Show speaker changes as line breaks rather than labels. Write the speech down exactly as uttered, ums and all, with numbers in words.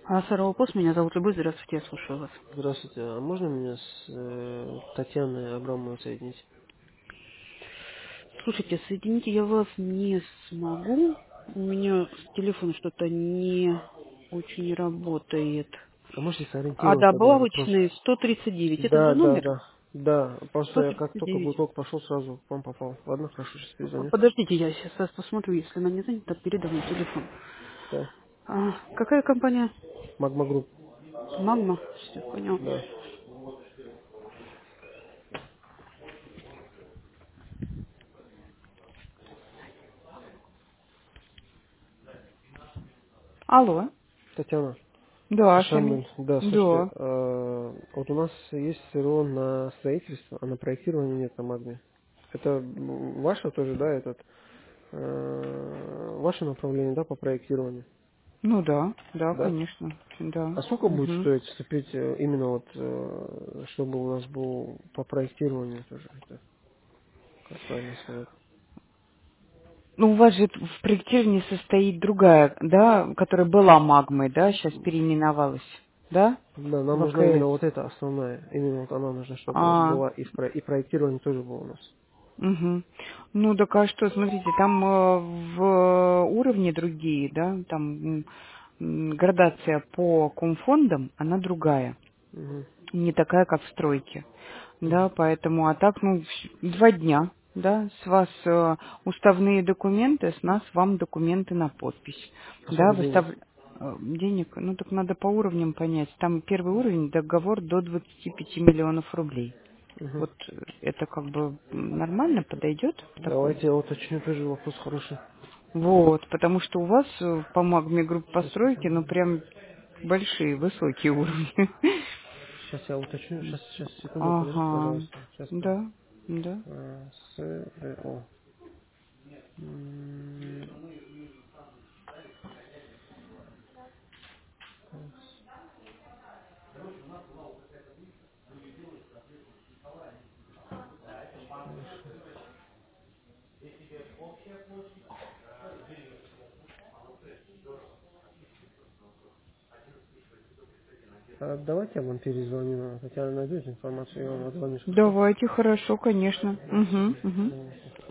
А, Сара Пост, меня зовут Любовь, здравствуйте, я слушаю вас.
Здравствуйте. А можно меня с э, Татьяной Абрамовой соединить?
Слушайте, соедините я вас не смогу. У меня телефон что-то не очень работает.
А можете
А
сориентировать тогда или просто?
добавочный сто тридцать девять. Это же
Да, да,
номер?
да. Да, просто
Сто
я как
тридцать
только
девять.
гудок пошел, сразу к вам попал. Ладно, хорошо, сейчас перезвоню.
Подождите, я сейчас посмотрю, если она не занята, передам ей телефон.
Да.
А, какая компания?
Магма Групп.
Магма? Все, понял.
Да.
Алло.
Татьяна.
Да, Шамиль.
Шамиль. Да, слушайте,
Да.
э, вот у нас есть СРО на строительство, а на проектирование нет на Магме. Это м, ваше тоже, да, этот, э, ваше направление, да, по проектированию,
Ну да, да,
да?
конечно. Да.
А сколько будет
Угу.
стоить вступить э, именно вот, э, чтобы у нас был по проектированию тоже, это, как правильно сказать?
Ну, у вас же в проектировании состоит другая, да, которая была магмой, да, сейчас переименовалась, да,
Да, нам
в
нужна именно
АКС.
вот эта основная, именно вот она нужна, чтобы
А,
была и, в про- и проектирование тоже было у нас.
угу. Ну, так а что, смотрите, там э, в уровне другие, да, там м, м, градация по комфондам, она другая.
Мгм.
Не такая, как в стройке. Да,
Мгм.
поэтому, а так, ну, вс- два дня, да, с вас э, уставные документы, с нас вам документы на подпись.
А
Да,
сколько денег?
выстав... э, денег, ну, так надо по уровням понять. Там первый уровень, договор до двадцати пяти миллионов рублей.
Мгм.
Вот э, это как бы м, нормально подойдет такой?
Давайте я уточню, тоже вопрос хороший.
Вот, потому что у вас э, по магме групп постройки, ну, прям большие, высокие уровни.
Сейчас я уточню, сейчас, сейчас, секунду, подождите,
Ага,
пожалуйста. Сейчас скажу.
да, да.
А, СРО. М, а давайте я вам перезвоню. Хотя найдете информацию, я вам отзвоню, хорошо?
Давайте, хорошо, конечно.
Да,
Угу,
секунду.
угу.
Давайте.